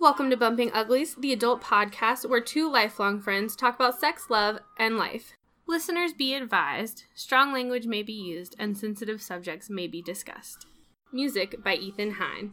Welcome to Bumping Uglies, the adult podcast where two lifelong friends talk about sex, love, and life. Listeners be advised, strong language may be used and sensitive subjects may be discussed. Music by Ethan Hine.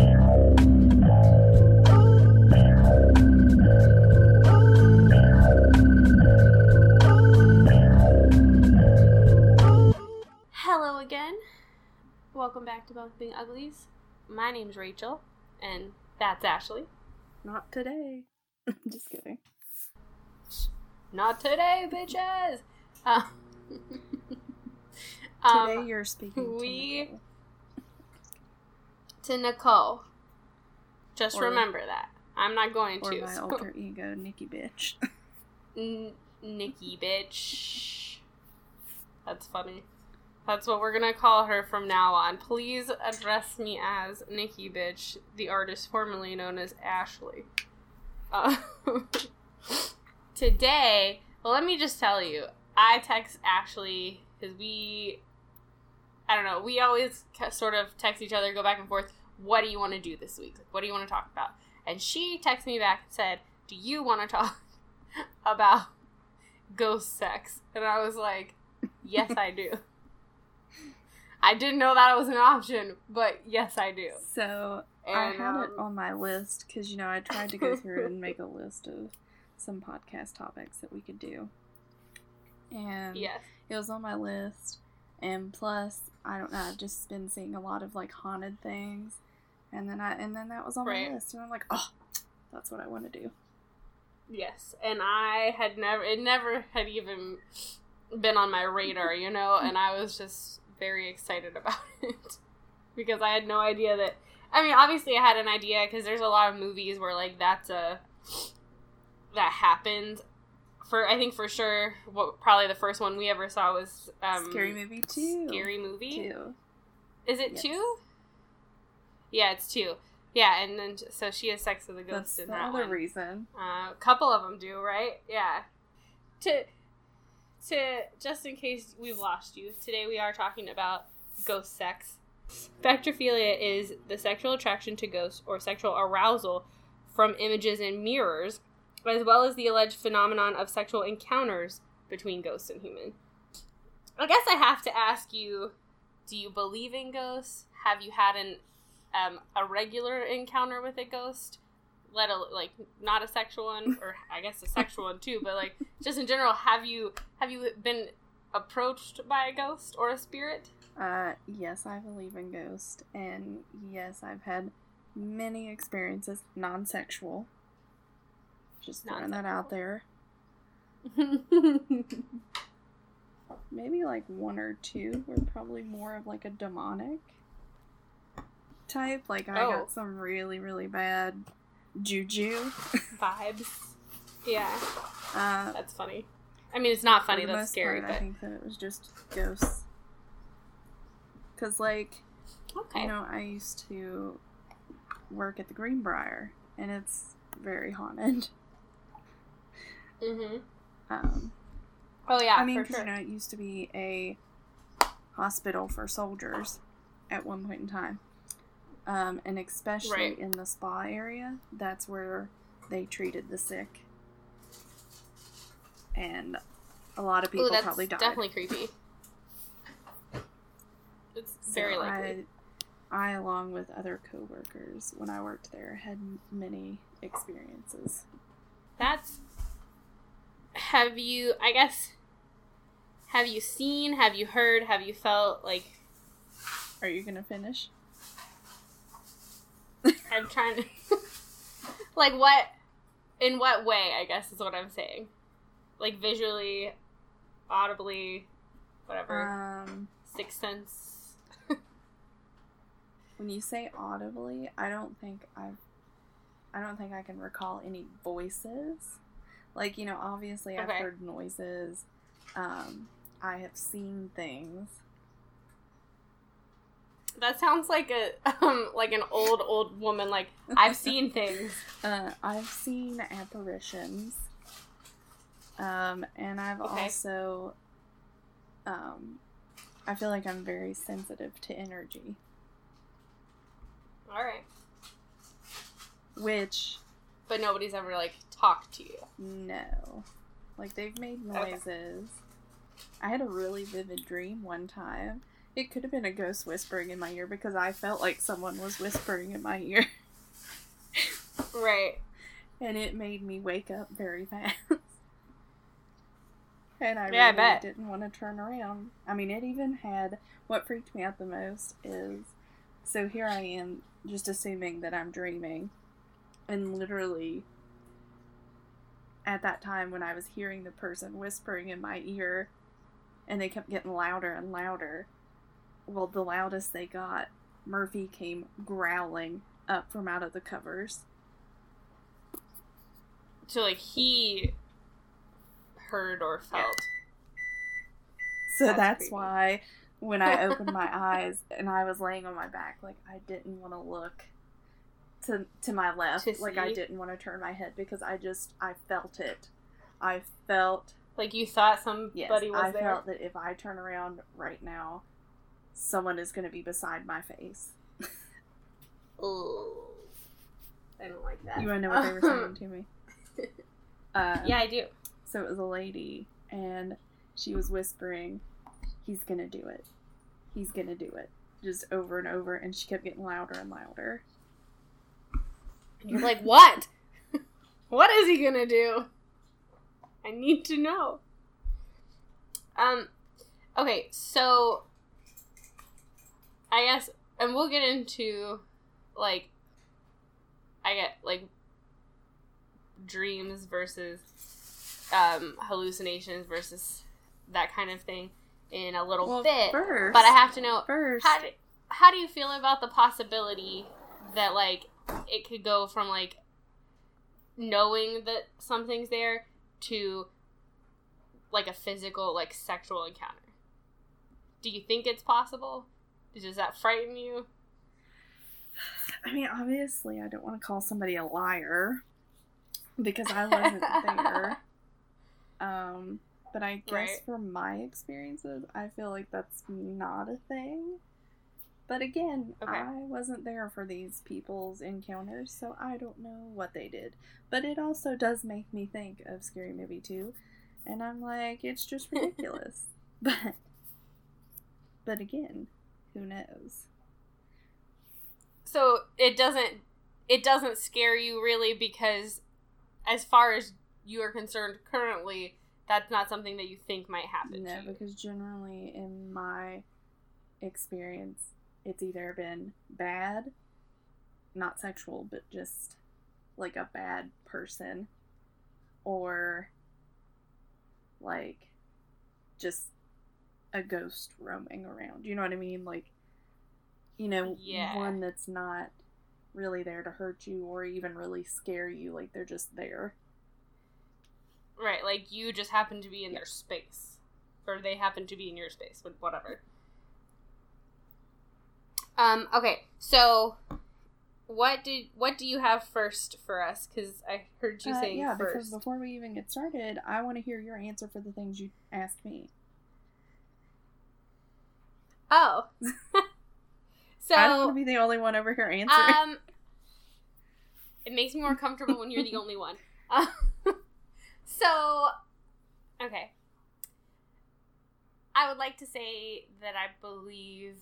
Hello again. Welcome back to Bumping Uglies. My name's Rachel, and that's Ashley. Not today. Just kidding. Not today, bitches! Today you're speaking to Nicole. Just remember that. I'm not going to. Or my alter ego, Nikki Bitch. Nikki Bitch. That's funny. That's what we're gonna call her from now on. Please address me as Nikki Bitch, the artist formerly known as Ashley. Today, well, let me just tell you, I text Ashley because we always sort of text each other, go back and forth. What do you want to do this week? What do you want to talk about? And she texted me back and said, do you want to talk about ghost sex? And I was like, yes, I do. I didn't know that was an option, but yes, I do. So, I had it on my list, because, I tried to go through and make a list of some podcast topics that we could do. And yes, it was on my list, and plus, I don't know, I've just been seeing a lot of, haunted things, and then that was on my list, and I'm like, oh, that's what I want to do. Yes, and it never had even been on my radar, and I was just very excited about it because I had no idea that. I mean, obviously, I had an idea because there's a lot of movies where that happened. I think for sure, probably the first one we ever saw was Scary Movie 2. Scary Movie 2. Is it 2? Yeah, it's 2. Yeah, and then so she has sex with a ghost in that one. That's the other reason. A couple of them do, right? Yeah. To just in case we've lost you, today we are talking about ghost sex. Spectrophilia is the sexual attraction to ghosts or sexual arousal from images in mirrors, as well as the alleged phenomenon of sexual encounters between ghosts and humans. I guess I have to ask you, do you believe in ghosts? Have you had a regular encounter with a ghost? Not a sexual one, or I guess a sexual one too, but just in general, have you been approached by a ghost or a spirit? Yes, I believe in ghosts, and yes, I've had many experiences, non-sexual. Just throwing that out there. Maybe one or two were probably more of a demonic type. I got some really, really bad juju vibes. Yeah. That's funny. I mean, it's not funny, that's scary. Part, but I think that it was just ghosts. Because, okay. I used to work at the Greenbrier, and it's very haunted. Mm-hmm. Oh, yeah, I mean, because, sure. It used to be a hospital for soldiers at one point in time. And especially in the spa area, that's where they treated the sick. And a lot of people probably died. Definitely creepy. It's very likely. I, along with other coworkers, when I worked there, had many experiences. Have you seen, have you heard, have you felt Are you gonna finish? I'm trying to... what... In what way, I guess, is what I'm saying. Visually, audibly, whatever. Sixth sense. When you say audibly, I don't think I can recall any voices. Obviously I've heard noises. I have seen things. That sounds like an old woman. I've seen things. I've seen apparitions. And I've also, I feel like I'm very sensitive to energy. Alright. Which But nobody's ever, like, talked to you? No. Like, they've made noises. Okay. I had a really vivid dream one time. It could have been a ghost whispering in my ear because I felt like someone was whispering in my ear. Right. And it made me wake up very fast. And I really didn't want to turn around. I mean, it even had... What freaked me out the most is... So here I am, just assuming that I'm dreaming. And literally, at that time when I was hearing the person whispering in my ear, and they kept getting louder and louder, well, the loudest they got, Murphy came growling up from out of the covers. So, like, he heard or felt. So that's why when I opened my eyes and I was laying on my back, like, I didn't want to look to my left. Like, I didn't want to turn my head because I felt it. I felt... Like, you thought somebody was there? I felt that if I turn around right now, someone is going to be beside my face. Oh. I don't like that. You want to know what they were saying to me? Yeah, I do. So it was a lady, and she was whispering, "He's gonna do it. He's gonna do it." Just over and over, and she kept getting louder and louder. And you're like, what? What is he gonna do? I need to know. Okay, so I guess, and we'll get into, like, dreams versus hallucinations versus that kind of thing in a little bit. But I have to know, how do you feel about the possibility that, like, it could go from, like, knowing that something's there to, like, a physical, like, sexual encounter? Do you think it's possible? Does that frighten you? I mean, obviously, I don't want to call somebody a liar because I wasn't there. But I guess from my experiences, I feel like that's not a thing. But again, I wasn't there for these people's encounters, so I don't know what they did. But it also does make me think of Scary Movie 2, and I'm like, it's just ridiculous. But again, who knows? So it doesn't scare you really because, as far as you are concerned currently, that's not something that you think might happen to you. No, because generally in my experience, it's either been bad, not sexual, but just like a bad person, or like just a ghost roaming around. You know what I mean? Like, you know, one that's not really there to hurt you or even really scare you. Like, they're just there. Right, like you just happen to be in their space. Or they happen to be in your space, but whatever. Okay, so what do you have first for us? Because I heard you saying first. Because before we even get started, I want to hear your answer for the things you asked me. Oh. So I don't want to be the only one over here answering. It makes me more comfortable when you're the only one. So, okay. I would like to say that I believe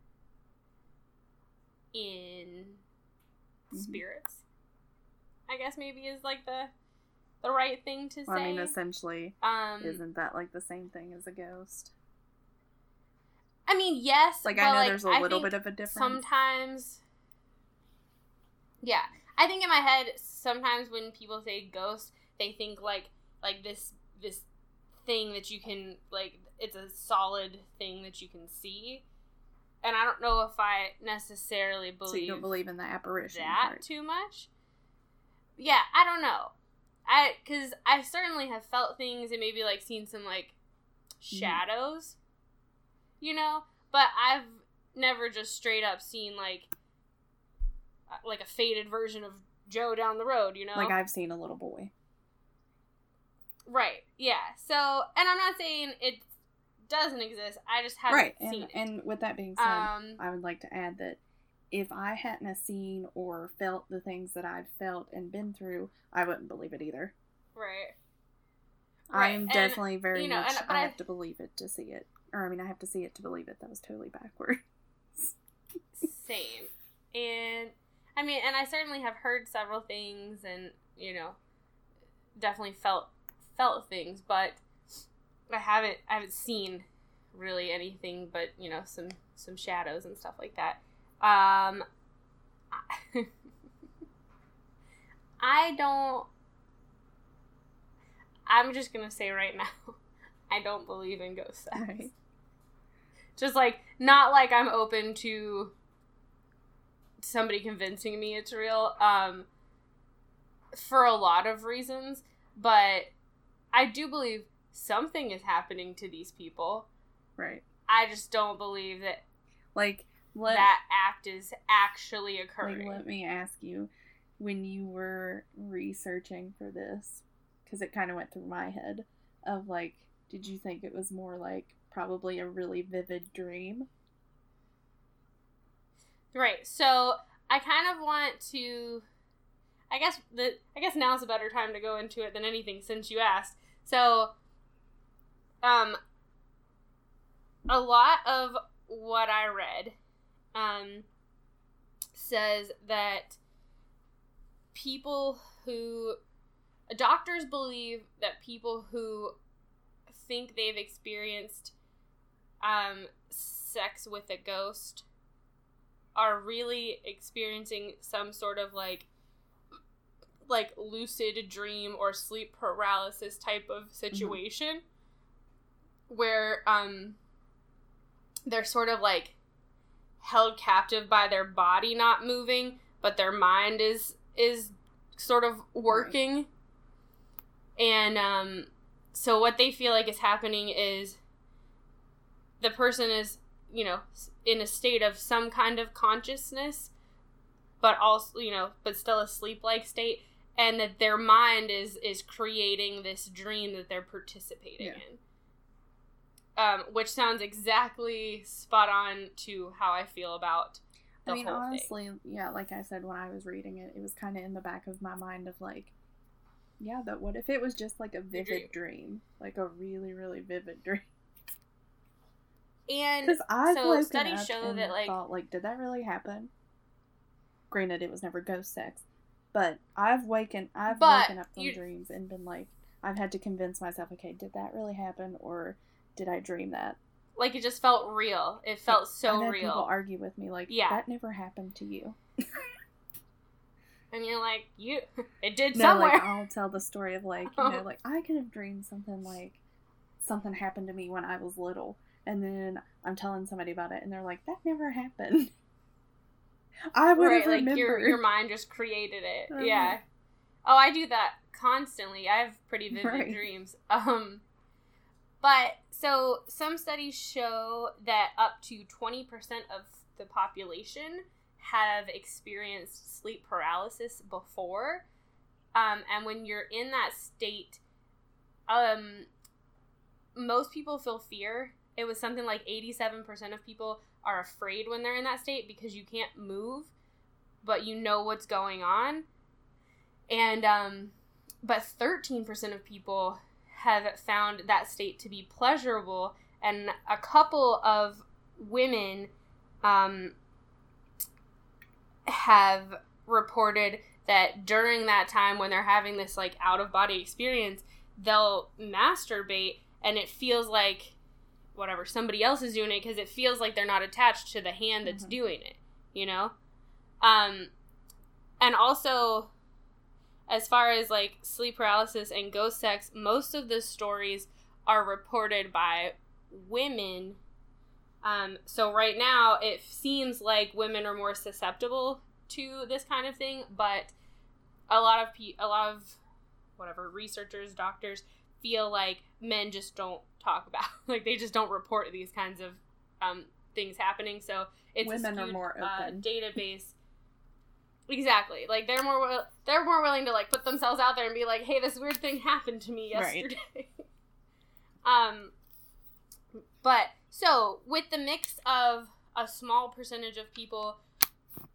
in spirits. I guess maybe is like the right thing to say. I mean, essentially, isn't that like the same thing as a ghost? I mean, yes. Like, I know there's a little bit of a difference. Sometimes, yeah. I think in my head, sometimes when people say ghost, they think like this thing that you can, like, it's a solid thing that you can see. And I don't know if I necessarily believe... So you don't believe in the apparition that part. Too much? Yeah, I don't know. Because I certainly have felt things and maybe, like, seen some, like, shadows, you know? But I've never just straight up seen, like a faded version of Joe down the road, you know? Like, I've seen a little boy. Right, yeah. So, and I'm not saying it doesn't exist, I just haven't seen it. And with that being said, I would like to add that if I hadn't have seen or felt the things that I've felt and been through, I wouldn't believe it either. Right. I am definitely very much, I have to believe it to see it. Or, I mean, I have to see it to believe it. That was totally backwards. Same. And, I mean, and I certainly have heard several things and, you know, definitely felt things, but I haven't seen really anything but, you know, some shadows and stuff like that. I'm just gonna say right now, I don't believe in ghost sex. Right. Just, like, not like I'm open to somebody convincing me it's real, for a lot of reasons, but I do believe something is happening to these people. Right. I just don't believe that, like, that act is actually occurring. Like, let me ask you, when you were researching for this, because it kind of went through my head, of, like, did you think it was more, like, probably a really vivid dream? Right, so I kind of want to, I guess now's a better time to go into it than anything since you asked. So, a lot of what I read, says that doctors believe that people who think they've experienced, sex with a ghost are really experiencing some sort of like lucid dream or sleep paralysis type of situation, where they're sort of like held captive by their body not moving, but their mind is sort of working. Right. And so what they feel like is happening is the person is, you know, in a state of some kind of consciousness, but also, you know, but still a sleep-like state, and that their mind is creating this dream that they're participating in. Which sounds exactly spot on to how I feel about the whole honestly, thing. Yeah, like I said, when I was reading it, it was kind of in the back of my mind of like, yeah, but what if it was just like a vivid dream? Like a really, really vivid dream. And so studies show that, like, thought, like, did that really happen? Granted, it was never ghost sex, but I've woken up from dreams and been like, I've had to convince myself, okay, did that really happen, or did I dream that? Like, it just felt real. It felt so I've had real. People argue with me, like, that never happened to you. And you're like, it did somewhere. Like, I'll tell the story of, like, you know, like, I could have dreamed something happened to me when I was little. And then I'm telling somebody about it, and they're like, that never happened. I would have remembered. Like, your mind just created it. Yeah. Oh, I do that constantly. I have pretty vivid dreams. But, so, some studies show that up to 20% of the population have experienced sleep paralysis before. And when you're in that state, most people feel fear. It was something like 87% of people are afraid when they're in that state because you can't move, but you know what's going on. And, but 13% of people have found that state to be pleasurable, and a couple of women, have reported that during that time when they're having this, like, out-of-body experience, they'll masturbate, and it feels like whatever, somebody else is doing it, because it feels like they're not attached to the hand that's doing it, you know? And also, as far as, like, sleep paralysis and ghost sex, most of the stories are reported by women. So right now, it seems like women are more susceptible to this kind of thing, but a lot of whatever, researchers, doctors, feel like men just don't talk about, like, they just don't report these kinds of things happening. So it's women are more open. Database. Exactly. Like, they're more willing to, like, put themselves out there and be like, hey, this weird thing happened to me yesterday. Right. But so with the mix of a small percentage of people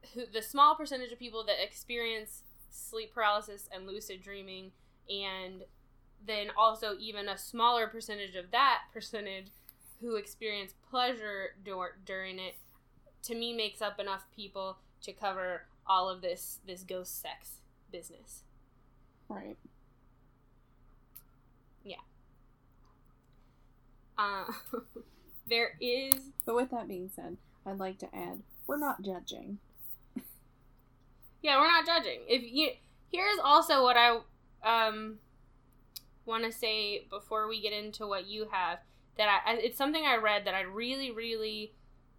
the small percentage of people that experience sleep paralysis and lucid dreaming, and then also even a smaller percentage of that percentage who experience pleasure during it, to me makes up enough people to cover all of this ghost sex business. Right. Yeah. There is... But with that being said, I'd like to add, we're not judging. Yeah, we're not judging. Here's also what I want to say before we get into what you have, that it's something I read that I really, really,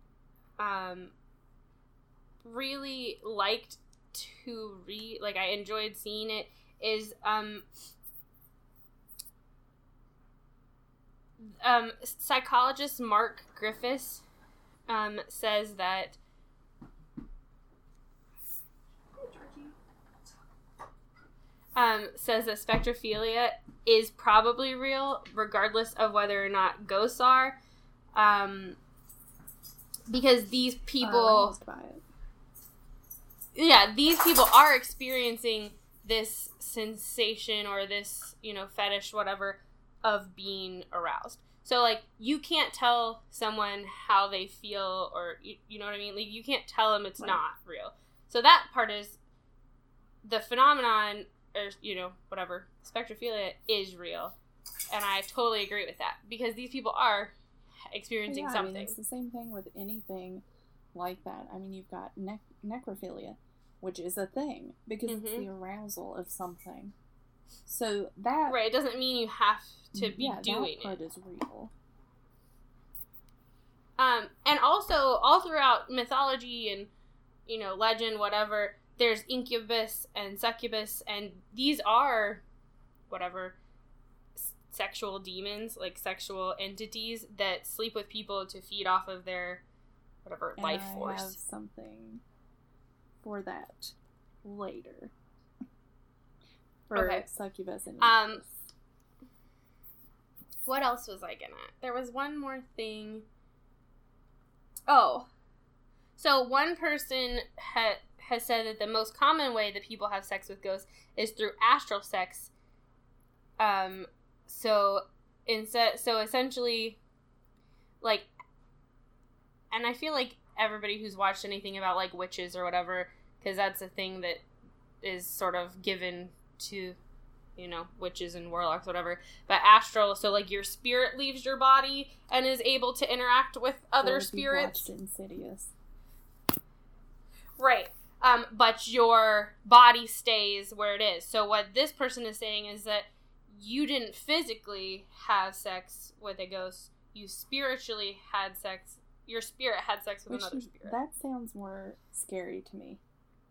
really liked to read. Like, I enjoyed seeing it. Is psychologist Mark Griffiths says that spectrophilia is probably real, regardless of whether or not ghosts are, because these people, these people are experiencing this sensation or this, fetish, whatever, of being aroused. So, like, you can't tell someone how they feel, or, you know what I mean? Like, you can't tell them it's not real. So that part is, the phenomenon, or, whatever, spectrophilia is real. And I totally agree with that, because these people are experiencing something. It's the same thing with anything like that. I mean, you've got necrophilia, which is a thing, because it's the arousal of something. So that... Right, it doesn't mean you have to be doing it. Yeah, that part is real. And also, all throughout mythology and, legend, whatever, there's incubus and succubus, and these are, whatever, sexual demons, like sexual entities that sleep with people to feed off of their, whatever, life force. I have something for that later. For succubus and incubus. What else was I gonna... There was one more thing. Oh. So one person has said that the most common way that people have sex with ghosts is through astral sex. So essentially, like, and I feel like everybody who's watched anything about, like, witches or whatever, because that's a thing that is sort of given to, witches and warlocks, whatever. But astral, so, like, your spirit leaves your body and is able to interact with other spirits. Watched Insidious. Right. But your body stays where it is. So what this person is saying is that you didn't physically have sex with a ghost. You spiritually had sex. Your spirit had sex with another spirit. That sounds more scary to me.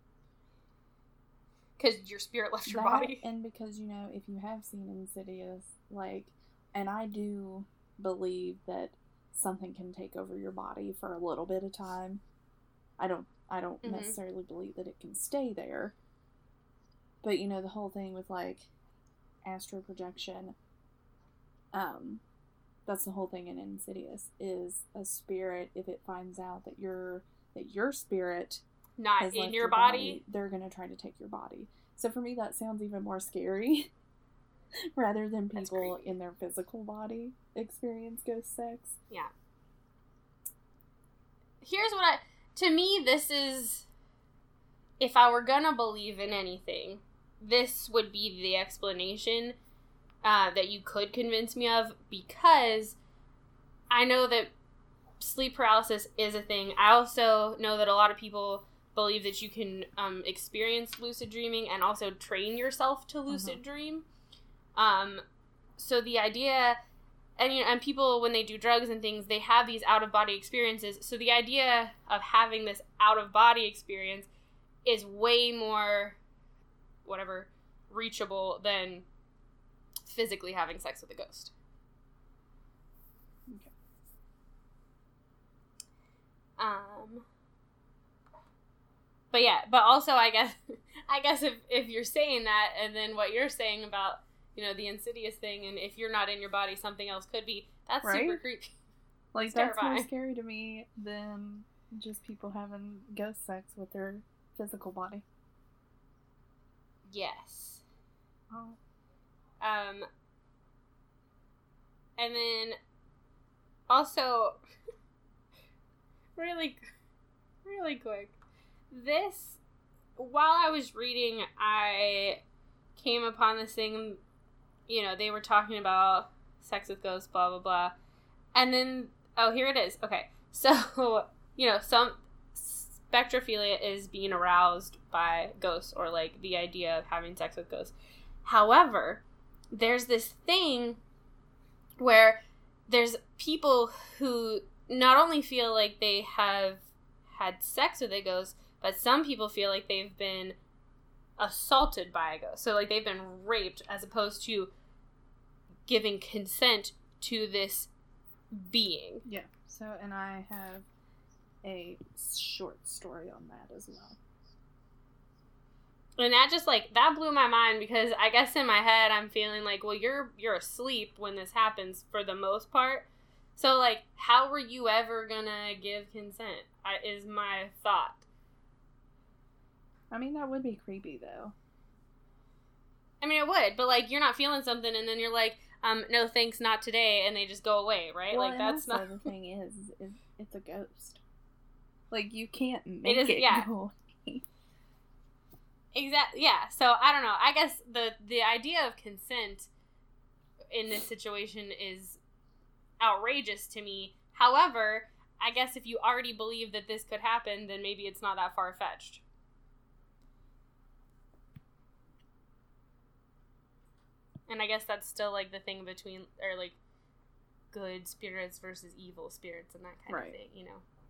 Because your spirit left your body. And because, if you have seen Insidious, like, and I do believe that something can take over your body for a little bit of time. I don't necessarily believe that it can stay there. But, the whole thing with, like, astral projection, that's the whole thing in Insidious, is a spirit, if it finds out that your spirit not in your body, they're going to try to take your body. So for me, that sounds even more scary rather than people in their physical body experience ghost sex. Yeah. Here's what to me, this is, if I were gonna believe in anything, this would be the explanation that you could convince me of, because I know that sleep paralysis is a thing. I also know that a lot of people believe that you can experience lucid dreaming and also train yourself to lucid dream. So the idea, and people, when they do drugs and things, they have these out-of-body experiences. So the idea of having this out-of-body experience is way more, reachable than physically having sex with a ghost. Okay. But yeah, but also I guess if you're saying that, and then what you're saying about, the Insidious thing, and if you're not in your body, something else could be, that's super creepy. Like, that's more scary to me than just people having ghost sex with their physical body. Yes. Oh. And then also, really quick, while I was reading, I came upon this thing, they were talking about sex with ghosts, blah, blah, blah. And then, here it is. Okay. So, some spectrophilia is being aroused by ghosts or, like, the idea of having sex with ghosts. However, there's this thing where there's people who not only feel like they have had sex with a ghost, but some people feel like they've been assaulted by a ghost. So, like, they've been raped as opposed to giving consent to this being. Yeah. So, and I have a short story on that as well. And that just, like, that blew my mind because I guess in my head I'm feeling like, well, you're asleep when this happens for the most part. So, like, how were you ever gonna give consent? Is my thought. I mean, that would be creepy, though. I mean, it would, but, like, you're not feeling something and then you're like, no thanks, not today, and they just go away, right? Well, like, that's not... the thing is it's a ghost. Like, you can't make it go away. Exactly. Yeah. So I don't know. I guess the idea of consent in this situation is outrageous to me. However, I guess if you already believe that this could happen, then maybe it's not that far fetched. And I guess that's still like the thing between, or like, good spirits versus evil spirits and that kind of thing,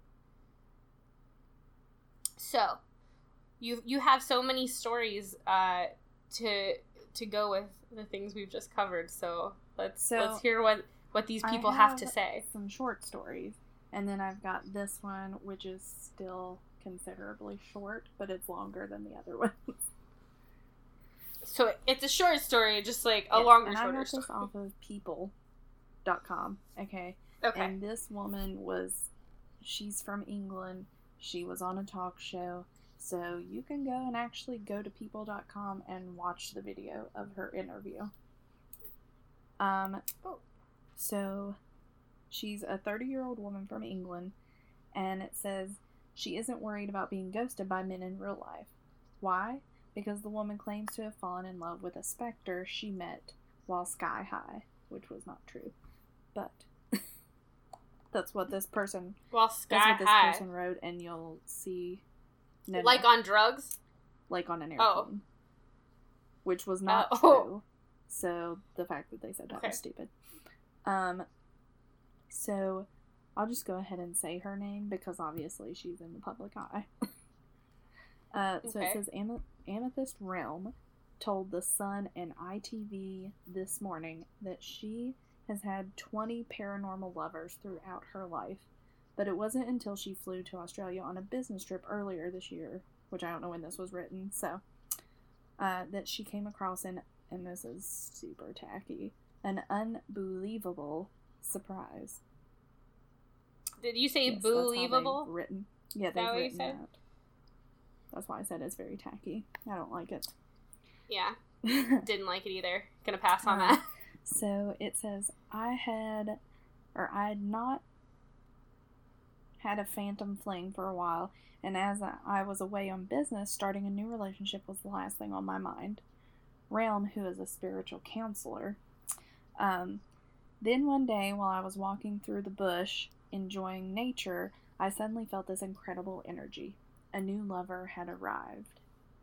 So. You have so many stories to go with the things we've just covered. So let's hear what these people have to say. Some short stories, and then I've got this one, which is still considerably short, but it's longer than the other ones. So it's a short story, just like a longer, shorter story. And I got this off of people.com. Okay. And this woman she's from England. She was on a talk show. So you can go and actually go to people.com and watch the video of her interview. So she's a 30-year-old woman from England, and it says she isn't worried about being ghosted by men in real life. Why? Because the woman claims to have fallen in love with a specter she met while sky high, which was not true. But that's what this person wrote, and you'll see. No. On drugs? Like on an airplane. Which was not true. So the fact that they said that was stupid. So I'll just go ahead and say her name because obviously she's in the public eye. So it says Amethyst Realm told The Sun and ITV this morning that she has had 20 paranormal lovers throughout her life. But it wasn't until she flew to Australia on a business trip earlier this year, which I don't know when this was written, so, that she came across and this is super tacky, an unbelievable surprise. Did you say believable? That's written. Yeah, they've written that. That's why I said it's very tacky. I don't like it. Yeah. Didn't like it either. Gonna pass on that. So it says, I had not had a phantom fling for a while, and as I was away on business, starting a new relationship was the last thing on my mind. Realm, who is a spiritual counselor. Then one day, while I was walking through the bush, enjoying nature, I suddenly felt this incredible energy. A new lover had arrived.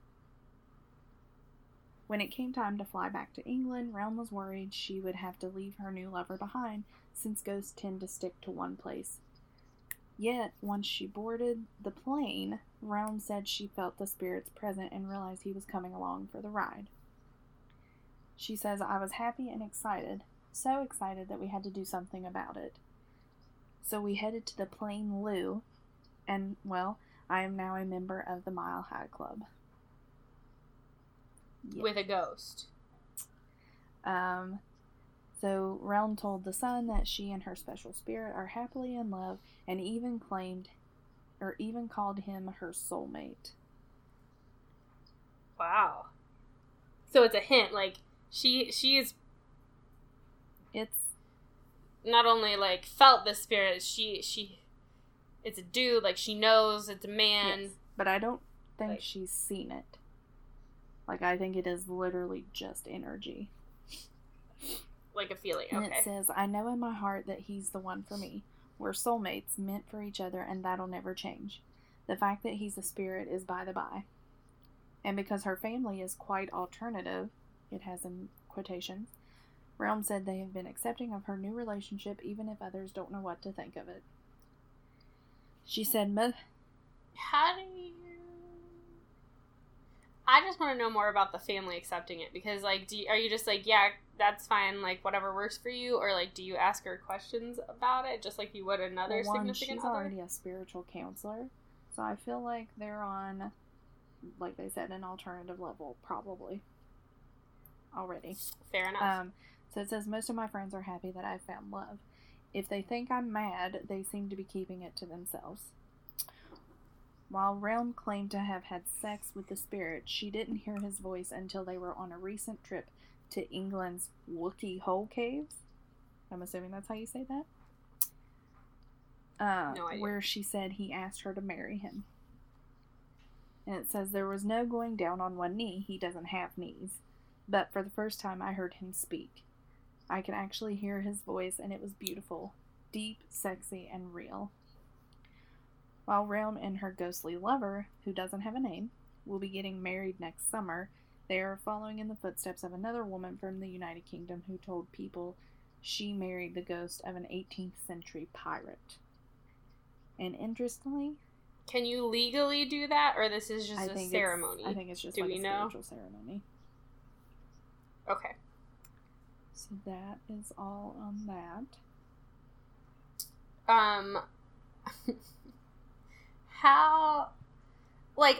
When it came time to fly back to England, Realm was worried she would have to leave her new lover behind, since ghosts tend to stick to one place. Yet, once she boarded the plane, Realm said she felt the spirits present and realized he was coming along for the ride. She says, I was happy and excited, so excited that we had to do something about it. So we headed to the plane loo, and, well, I am now a member of the Mile High Club. Yes. With a ghost. So Realm told The Sun that she and her special spirit are happily in love and even called him her soulmate. Wow. So it's a hint, like, she is... It's... not only, like, felt the spirit, she... It's a dude, like, she knows it's a man. Yes, but I don't think like, she's seen it. Like, I think it is literally just energy. Like a feeling, and okay. And it says, I know in my heart that he's the one for me. We're soulmates, meant for each other, and that'll never change. The fact that he's a spirit is by the by. And because her family is quite alternative, it has in quotations, Realm said they have been accepting of her new relationship even if others don't know what to think of it. She said, how do you... I just want to know more about the family accepting it, because, like, are you just like, yeah, that's fine, like, whatever works for you, or, like, do you ask her questions about it, just like you would another significant other? She's already a spiritual counselor, so I feel like they're on, like they said, an alternative level, probably, already. Fair enough. So it says, most of my friends are happy that I've found love. If they think I'm mad, they seem to be keeping it to themselves. While Realm claimed to have had sex with the spirit, she didn't hear his voice until they were on a recent trip to England's Wookey Hole Caves. I'm assuming that's how you say that? No idea. Where she said he asked her to marry him. And it says, there was no going down on one knee. He doesn't have knees. But for the first time, I heard him speak. I could actually hear his voice, and it was beautiful. Deep, sexy, and real. While Realm and her ghostly lover, who doesn't have a name, will be getting married next summer, they are following in the footsteps of another woman from the United Kingdom who told people she married the ghost of an 18th century pirate. And interestingly... Can you legally do that, or this is just a ceremony? I think it's just like a spiritual ceremony. Okay. So that is all on that. How, like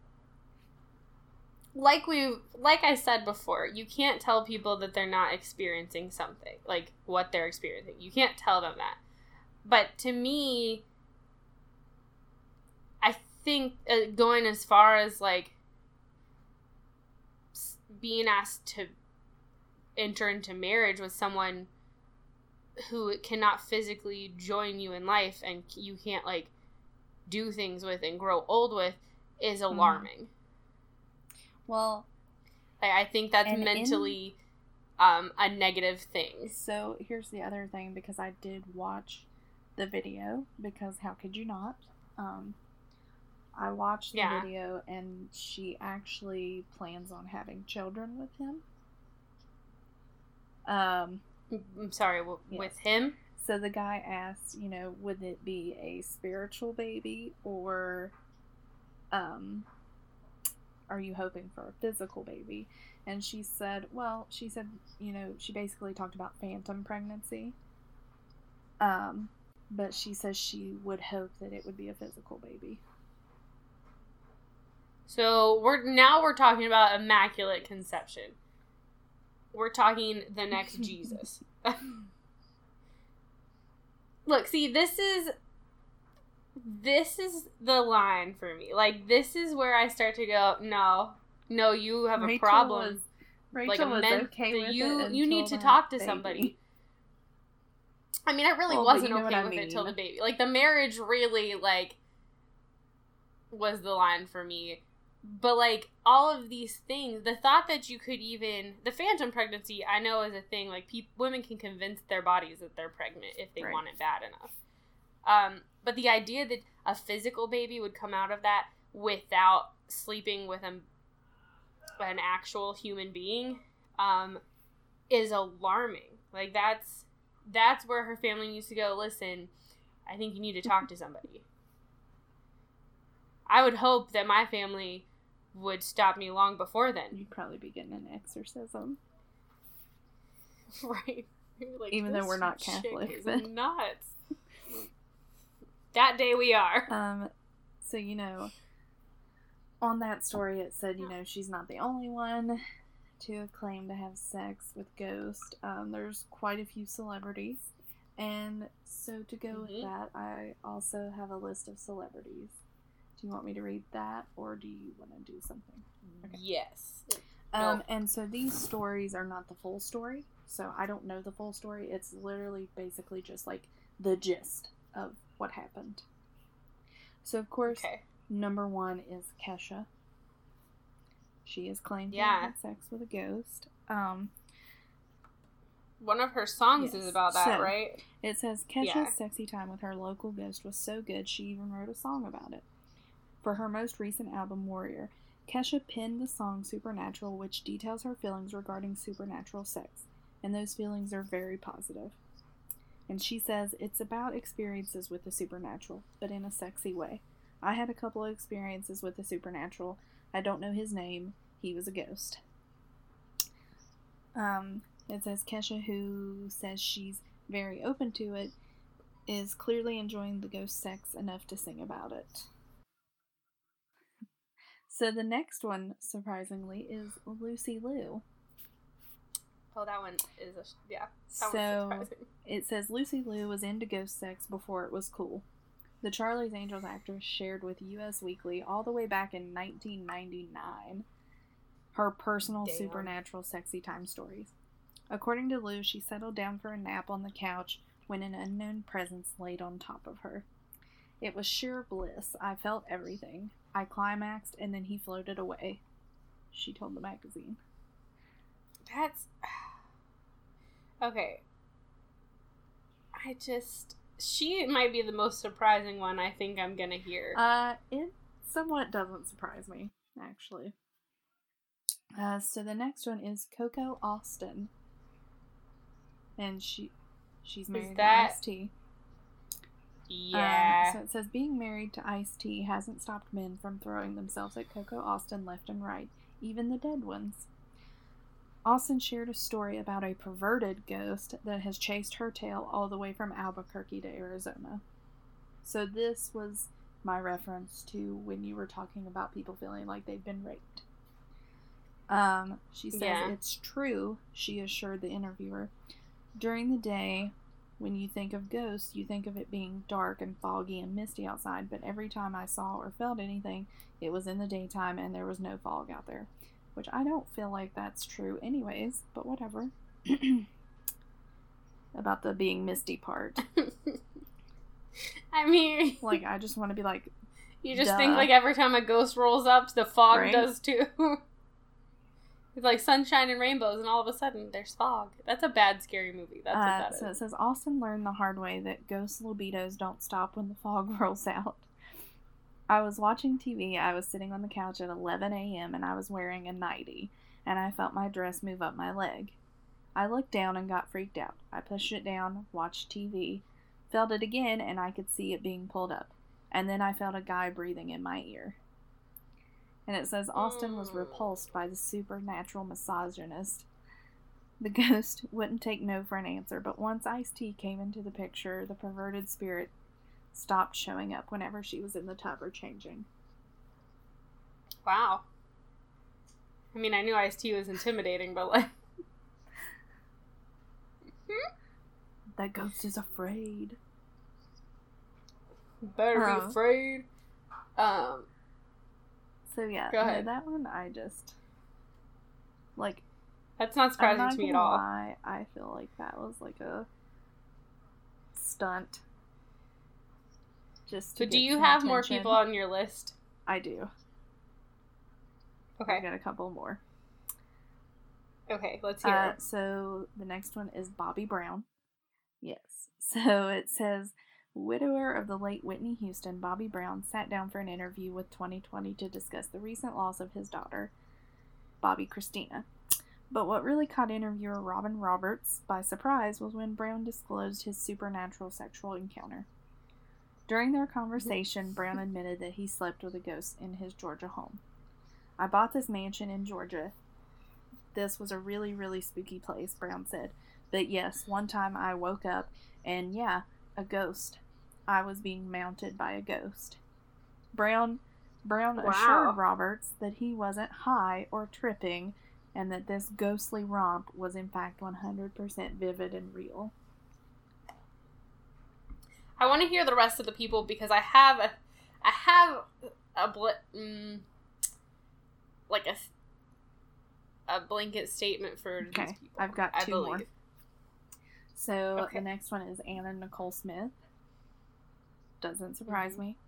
I said before, you can't tell people that they're not experiencing something, like what they're experiencing. You can't tell them that. But to me, I think going as far as, like, being asked to enter into marriage with someone who cannot physically join you in life and you can't, like, do things with and grow old with is alarming. Well, I think that's mentally a negative thing. So here's the other thing, because I did watch the video, because how could you not? I watched the video, and she actually plans on having children with him. I'm sorry, with him? So the guy asked, would it be a spiritual baby, or are you hoping for a physical baby? And she said, she basically talked about phantom pregnancy. But she says she would hope that it would be a physical baby. So we're talking about immaculate conception. We're talking the next Jesus. Look, see, this is the line for me. Like, this is where I start to go, no, you have a problem. Rachel was okay with it. You need to talk to somebody. I mean, I really wasn't okay with it till the baby. Like, the marriage really, like, was the line for me. But, like, all of these things, the thought that you could even... The phantom pregnancy, I know, is a thing. Like, women can convince their bodies that they're pregnant if they want it bad enough. But the idea that a physical baby would come out of that without sleeping with an actual human being is alarming. Like, that's where her family needs to go, listen, I think you need to talk to somebody. I would hope that my family would stop me long before then. You'd probably be getting an exorcism. Right. Like, even though we're not Catholic. Nuts. That day we are. So, on that story it said, she's not the only one to claim to have sex with ghosts. There's quite a few celebrities. And so to go with that, I also have a list of celebrities Do you want me to read that, or do you want to do something? Okay. Yes. And so these stories are not the full story, so I don't know the full story. It's literally basically just like the gist of what happened. So, of course, number one is Kesha. She has claimed to have had sex with a ghost. One of her songs is about that, right? It says, Kesha's sexy time with her local ghost was so good she even wrote a song about it. For her most recent album, Warrior, Kesha penned the song Supernatural, which details her feelings regarding supernatural sex, and those feelings are very positive. And she says, it's about experiences with the supernatural, but in a sexy way. I had a couple of experiences with the supernatural. I don't know his name. He was a ghost. It says Kesha, who says she's very open to it, is clearly enjoying the ghost sex enough to sing about it. So the next one, surprisingly, is Lucy Liu. Oh, that one is one's surprising. It says Lucy Liu was into ghost sex before it was cool. The Charlie's Angels actress shared with Us Weekly all the way back in 1999 her personal supernatural sexy time stories. According to Liu, she settled down for a nap on the couch when an unknown presence laid on top of her. It was sheer bliss. I felt everything. I climaxed and then he floated away, she told the magazine. That's... Okay. She might be the most surprising one I think I'm gonna hear. It somewhat doesn't surprise me, actually. So the next one is Coco Austin. And she's married to Ice-T. Yeah. So it says, being married to Ice-T hasn't stopped men from throwing themselves at Coco Austin left and right, even the dead ones. Austin shared a story about a perverted ghost that has chased her tail all the way from Albuquerque to Arizona. So this was my reference to when you were talking about people feeling like they've been raped. She says it's true, she assured the interviewer. During the day, when you think of ghosts, you think of it being dark and foggy and misty outside, but every time I saw or felt anything, it was in the daytime and there was no fog out there. Which I don't feel like that's true anyways, but whatever. About the being misty part. I mean... Like, I just want to be like... You just think, like, every time a ghost rolls up, the fog does too. It's like sunshine and rainbows, and all of a sudden, there's fog. That's a bad, scary movie. That's what that is. So it says, Austin learned the hard way that ghost libidos don't stop when the fog rolls out. I was watching TV. I was sitting on the couch at 11 a.m. and I was wearing a nightie, and I felt my dress move up my leg. I looked down and got freaked out. I pushed it down, watched TV, felt it again, and I could see it being pulled up. And then I felt a guy breathing in my ear. And it says Austin was repulsed by the supernatural misogynist. The ghost wouldn't take no for an answer, but once Ice-T came into the picture, the perverted spirit stopped showing up whenever she was in the tub or changing. Wow. I mean, I knew Ice-T was intimidating, but like... That ghost is afraid. Better be afraid. So yeah, go ahead. That one I just... Like... That's not surprising to me at all. I feel like that was like a stunt. Just to so do you have attention. More people on your list? I do. Okay. I got a couple more. Okay, let's hear it. So the next one is Bobby Brown. Yes. So it says, widower of the late Whitney Houston, Bobby Brown sat down for an interview with 2020 to discuss the recent loss of his daughter, Bobby Christina. But what really caught interviewer Robin Roberts by surprise was when Brown disclosed his supernatural sexual encounter. During their conversation, Brown admitted that he slept with a ghost in his Georgia home. I bought this mansion in Georgia. This was a really, really spooky place, Brown said. But yes, one time I woke up and yeah, a ghost. I was being mounted by a ghost. Brown assured Roberts that he wasn't high or tripping and that this ghostly romp was in fact 100% vivid and real. I want to hear the rest of the people because I have like a blanket statement for these people. I've got two more. So the next one is Anna Nicole Smith. Doesn't surprise me.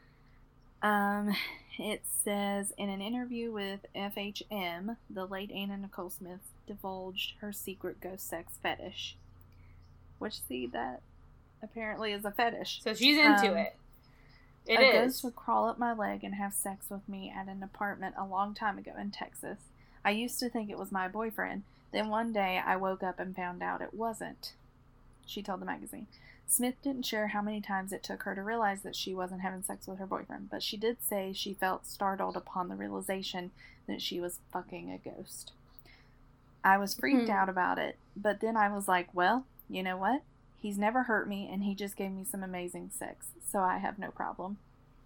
It says, in an interview with FHM, the late Anna Nicole Smith divulged her secret ghost sex fetish. Which, see, that apparently is a fetish. So she's into it. It is. A ghost would crawl up my leg and have sex with me at an apartment a long time ago in Texas. I used to think it was my boyfriend. Then one day I woke up and found out it wasn't, she told the magazine. Smith didn't share how many times it took her to realize that she wasn't having sex with her boyfriend, but she did say she felt startled upon the realization that she was fucking a ghost. I was freaked out about it, but then I was like, well, you know what? He's never hurt me, and he just gave me some amazing sex, so I have no problem.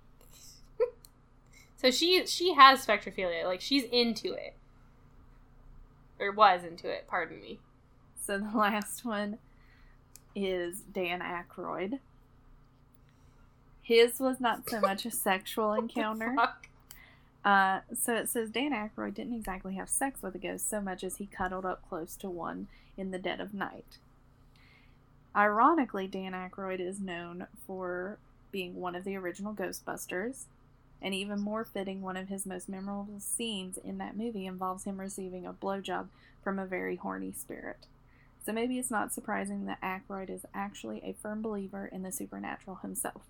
So she has spectrophilia. Like, she's into it. Or was into it, pardon me. So the last one is Dan Aykroyd. His was not so much a sexual encounter. So it says Dan Aykroyd didn't exactly have sex with a ghost so much as he cuddled up close to one in the dead of night. Ironically, Dan Aykroyd is known for being one of the original Ghostbusters, and even more fitting, one of his most memorable scenes in that movie involves him receiving a blowjob from a very horny spirit. So maybe it's not surprising that Aykroyd is actually a firm believer in the supernatural himself.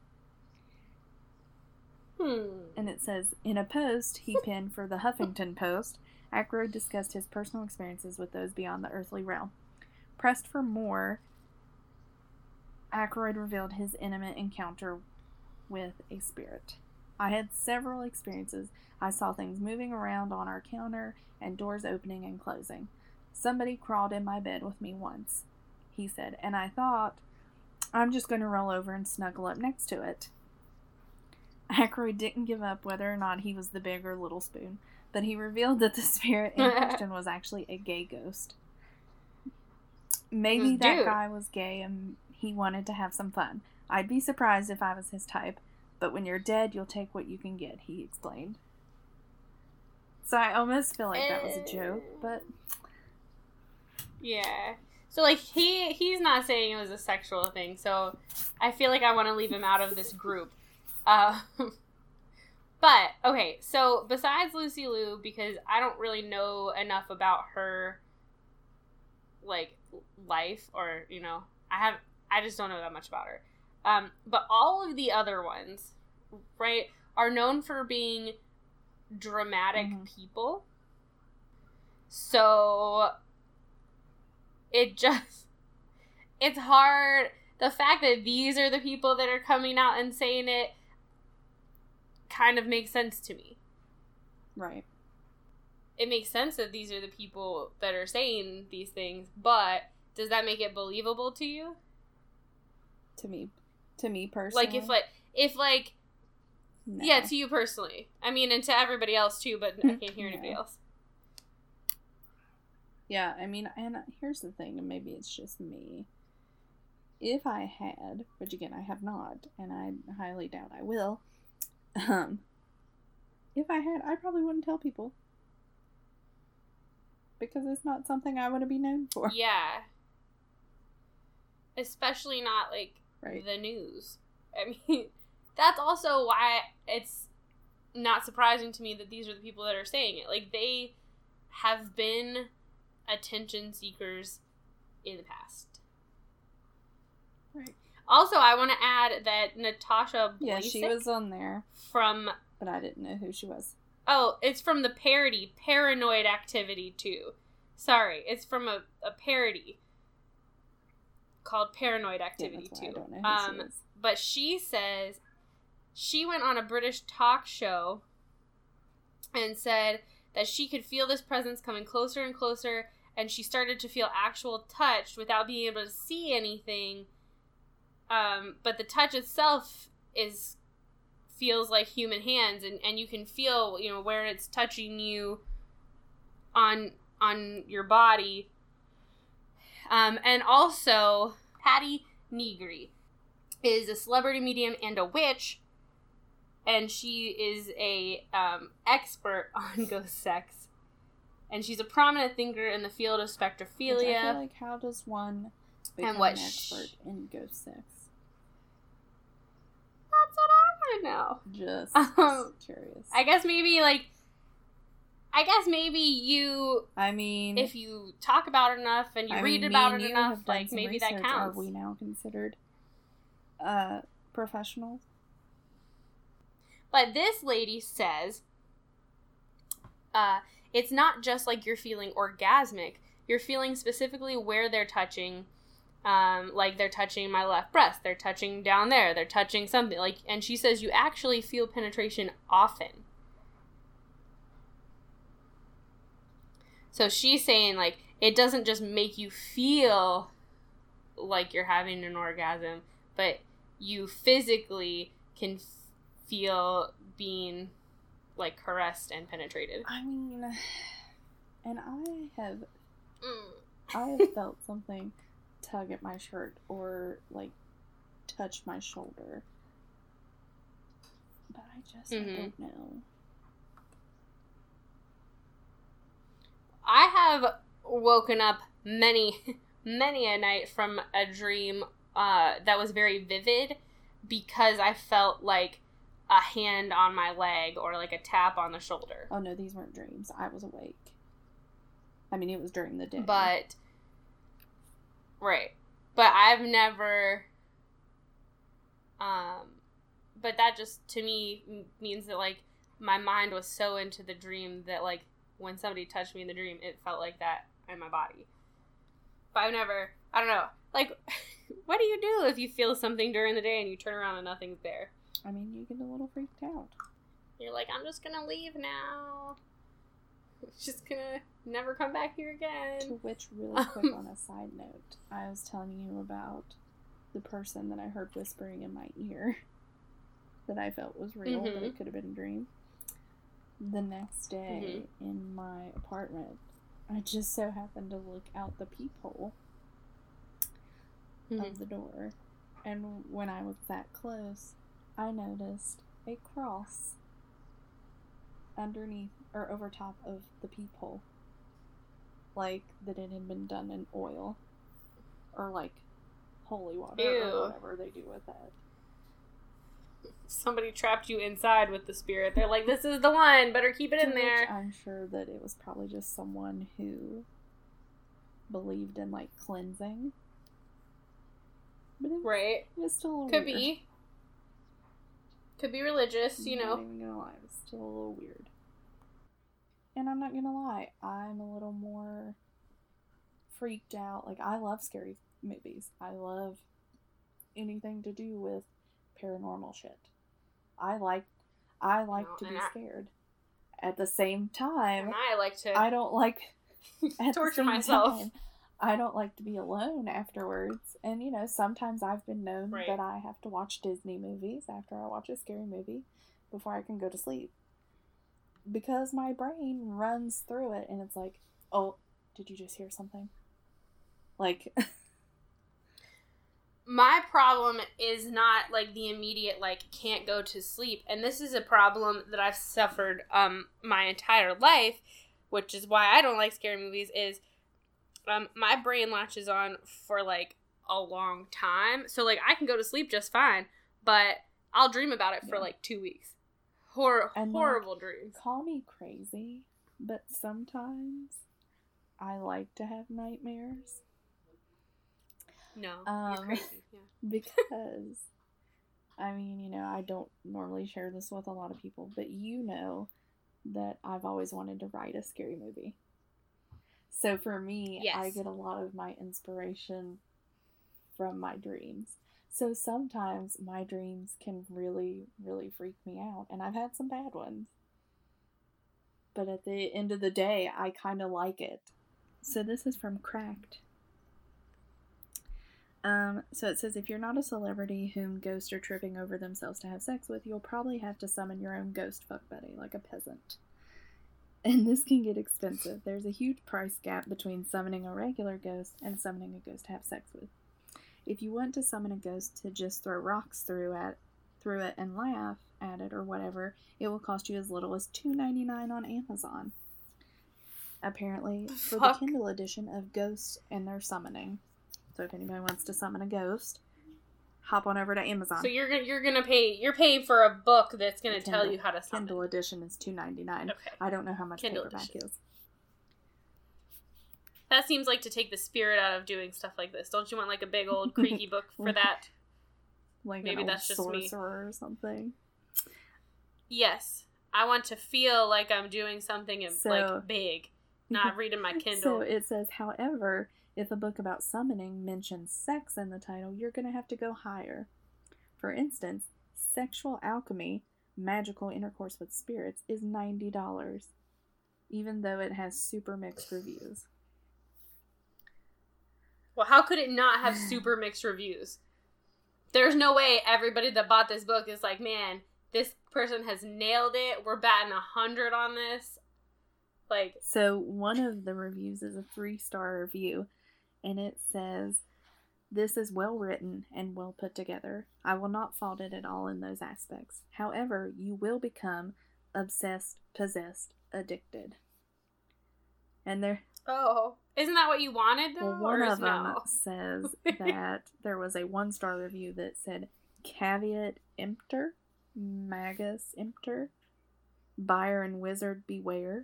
And it says, in a post he penned for the Huffington Post, Aykroyd discussed his personal experiences with those beyond the earthly realm. Pressed for more, Aykroyd revealed his intimate encounter with a spirit. I had several experiences. I saw things moving around on our counter and doors opening and closing. Somebody crawled in my bed with me once, he said, and I thought, I'm just going to roll over and snuggle up next to it. Aykroyd didn't give up whether or not he was the big or little spoon, but he revealed that the spirit in question was actually a gay ghost. Maybe that guy was gay and he wanted to have some fun. I'd be surprised if I was his type, but when you're dead, you'll take what you can get, he explained. So I almost feel like that was a joke, but... Yeah. So, like, he's not saying it was a sexual thing, so I feel like I want to leave him out of this group. But, okay, so besides Lucy Liu, because I don't really know enough about her, like, life, or, you know, I just don't know that much about her. But all of the other ones, right, are known for being dramatic people. So it's hard. The fact that these are the people that are coming out and saying it kind of makes sense to me. Right. It makes sense that these are the people that are saying these things, but does that make it believable to you? To me personally. No. Yeah, to you personally. I mean, and to everybody else too, but I can't hear anybody else. Yeah, I mean, and here's the thing, and maybe it's just me. If I had, which again I have not, and I highly doubt I will, if I had, I probably wouldn't tell people. Because it's not something I want to be known for. Yeah. Especially not, like, the news. I mean, that's also why it's not surprising to me that these are the people that are saying it. Like, they have been attention seekers in the past. Right. Also, I want to add that Natasha Blasik... Yeah, she was on there. But I didn't know who she was. Oh, it's from the parody, Paranoid Activity 2. Sorry, it's from a parody called Paranoid Activity 2. I don't know who she is. But she says she went on a British talk show and said that she could feel this presence coming closer and closer, and she started to feel actual touch without being able to see anything. But the touch itself feels like human hands, and you can feel, you know, where it's touching you on your body. And also, Patty Negri is a celebrity medium and a witch, and she is a expert on ghost sex. And she's a prominent thinker in the field of spectrophilia. Which I feel like, how does one become an expert in ghost sex? That's what I want to know. Just curious. I guess maybe you... I mean... If you talk about it enough and you read about it enough, like, maybe that counts. Are we now considered professionals? But this lady says... it's not just like you're feeling orgasmic. You're feeling specifically where they're touching. Like they're touching my left breast. They're touching down there. They're touching something. Like, and she says you actually feel penetration often. So she's saying, like, it doesn't just make you feel like you're having an orgasm, but you physically can feel being... like caressed and penetrated. I mean, and I have felt something tug at my shirt or like touch my shoulder, but I just don't know. I have woken up many a night from a dream that was very vivid because I felt like a hand on my leg or like a tap on the shoulder. Oh no, these weren't dreams. I was awake. I mean, it was during the day. But I've never but that just to me means that like my mind was so into the dream that like when somebody touched me in the dream, it felt like that in my body. But I don't know. Like, what do you do if you feel something during the day and you turn around and nothing's there? I mean, you get a little freaked out. You're like, I'm just gonna leave now. Just gonna never come back here again. To which, really quick on a side note, I was telling you about the person that I heard whispering in my ear that I felt was real, but it could have been a dream. The next day in my apartment, I just so happened to look out the peephole of the door, and when I was that close, I noticed a cross underneath or over top of the peephole, like that it had been done in oil or like holy water or whatever they do with that. Somebody trapped you inside with the spirit. They're like, this is the one, better keep it in there. I'm sure that it was probably just someone who believed in like cleansing. But it's still could weird. be. Could be religious, you know. I'm not even gonna lie, it's still a little weird. And I'm not gonna lie, I'm a little more freaked out. Like, I love scary movies. I love anything to do with paranormal shit. I like to be scared. At the same time, I don't like torture myself. I don't like to be alone afterwards. And, you know, sometimes I've been known that I have to watch Disney movies after I watch a scary movie before I can go to sleep. Because my brain runs through it and it's like, oh, did you just hear something? Like... My problem is not, like, the immediate, like, can't go to sleep. And this is a problem that I've suffered my entire life, which is why I don't like scary movies, is... my brain latches on for, like, a long time. So, like, I can go to sleep just fine, but I'll dream about it for, like, 2 weeks. Horrible dreams. Call me crazy, but sometimes I like to have nightmares. No, you're crazy. Yeah. Because, I mean, you know, I don't normally share this with a lot of people, but you know that I've always wanted to write a scary movie. So for me, yes. I get a lot of my inspiration from my dreams. So sometimes my dreams can really, really freak me out. And I've had some bad ones. But at the end of the day, I kind of like it. So this is from Cracked. So it says, if you're not a celebrity whom ghosts are tripping over themselves to have sex with, you'll probably have to summon your own ghost fuck buddy, like a peasant. And this can get expensive. There's a huge price gap between summoning a regular ghost and summoning a ghost to have sex with. If you want to summon a ghost to just throw rocks through it and laugh, added or whatever, it will cost you as little as $2.99 on Amazon. Apparently, for the Kindle edition of Ghosts and Their Summoning. So if anybody wants to summon a ghost, hop on over to Amazon. So you're paying for a book that's gonna tell you how to summon. Kindle edition is $2.99. Okay. I don't know how much Kindle paperback edition is. That seems like to take the spirit out of doing stuff like this. Don't you want like a big old creaky book for that? Like maybe that's just sorcerer me or something. Yes, I want to feel like I'm doing something like big, not reading my Kindle. So it says, however, if a book about summoning mentions sex in the title, you're going to have to go higher. For instance, Sexual Alchemy, Magical Intercourse with Spirits, is $90, even though it has super mixed reviews. Well, how could it not have super mixed reviews? There's no way everybody that bought this book is like, man, this person has nailed it. We're batting 100 on this. Like, so one of the reviews is a 3-star review, and it says, "This is well written and well put together. I will not fault it at all in those aspects. However, you will become obsessed, possessed, addicted." And there. Oh, isn't that what you wanted though? Well, one of them says that there was a 1-star review that said, "Caveat emptor, magus emptor, buyer and wizard beware."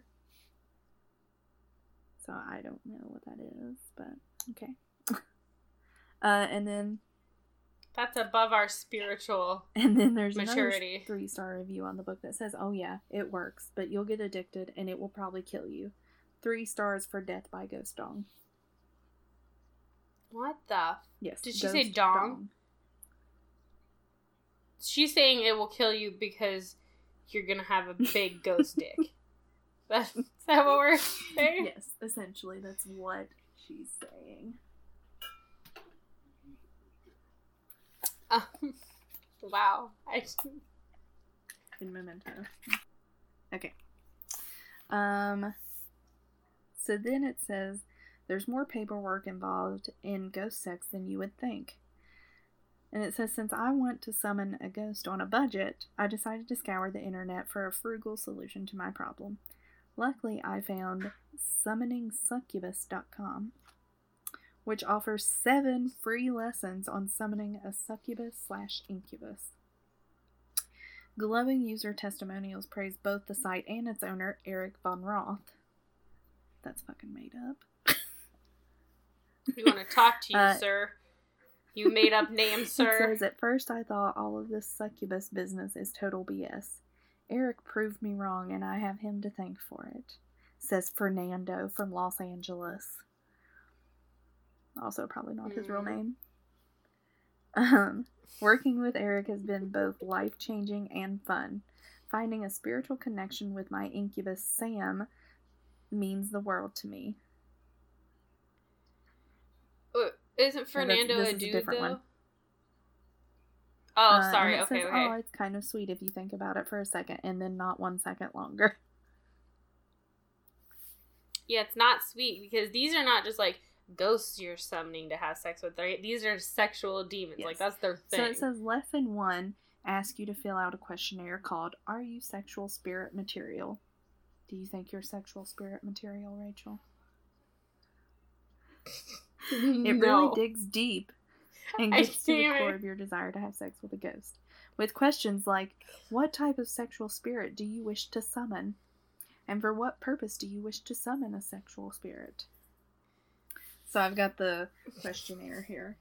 So I don't know what that is, but okay. And then that's above our spiritual and then there's maturity. Another 3-star review on the book that says, "Oh yeah, it works, but you'll get addicted and it will probably kill you. 3 stars for death by ghost dong." What the? Yes. Did she say dong? She's saying it will kill you because you're gonna have a big ghost dick. Is that what we're saying? Yes, essentially that's what she's saying. Wow. In Memento. Okay. So then it says, there's more paperwork involved in ghost sex than you would think. And it says, since I want to summon a ghost on a budget, I decided to scour the internet for a frugal solution to my problem. Luckily, I found summoningsuccubus.com, which offers 7 free lessons on summoning a succubus/incubus. Glowing user testimonials praise both the site and its owner, Eric Von Roth. That's fucking made up. We want to talk to you, sir. You made up name, sir. It says, at first I thought all of this succubus business is total BS. Eric proved me wrong, and I have him to thank for it, says Fernando from Los Angeles. Also probably not his real name. Working with Eric has been both life-changing and fun. Finding a spiritual connection with my incubus, Sam, means the world to me. Isn't Fernando a dude, though? One. Oh, sorry. Okay, okay. Oh, it's kind of sweet if you think about it for a second, and then not 1 second longer. Yeah, it's not sweet, because these are not just, like, ghosts you're summoning to have sex with. These are sexual demons. Yes. Like, that's their thing. So it says, Lesson 1 asks you to fill out a questionnaire called, Are you sexual spirit material? Do you think you're sexual spirit material, Rachel? It really digs deep and gets to the core of your desire to have sex with a ghost. With questions like, what type of sexual spirit do you wish to summon? And for what purpose do you wish to summon a sexual spirit? So I've got the questionnaire here.